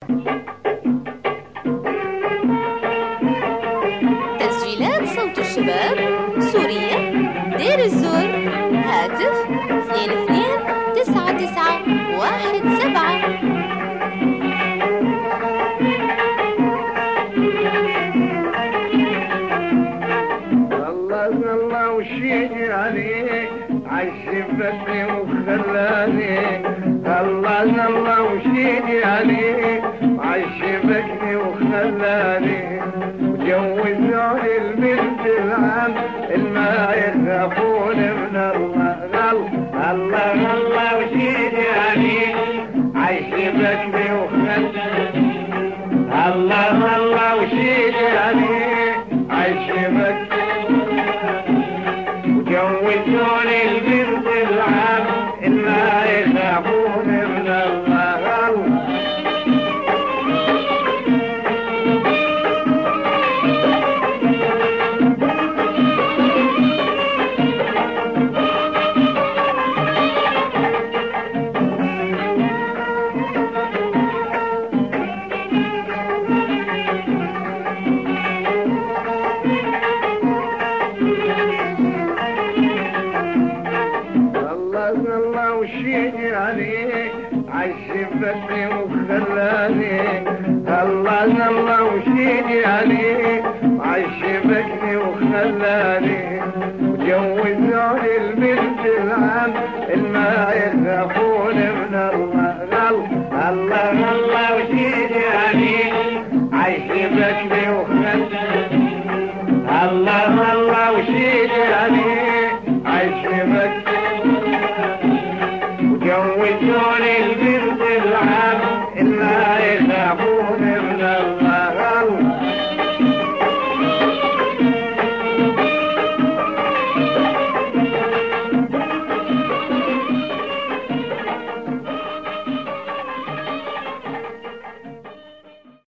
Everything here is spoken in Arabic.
تسجيلات صوت الشباب سوريا دير الزور هاتف 229917. الله وشيني عليك عالشفتني وخلاني الله وشيني عليك عالشفتني وخلاني وجوزوني البنت العم الما يخافون من الله وشيني عليك عالشفتني وخلاني الله وشيني عليك عالشفتني جوزوني البنت العم إلا يخافون من الله الله وشيني عليك عالشفتني وخلاني الله وشيني عليك عالشفتني وخلاني وجوزوني البنت العم الما يخافون من الله وشيني عليك عالشفتني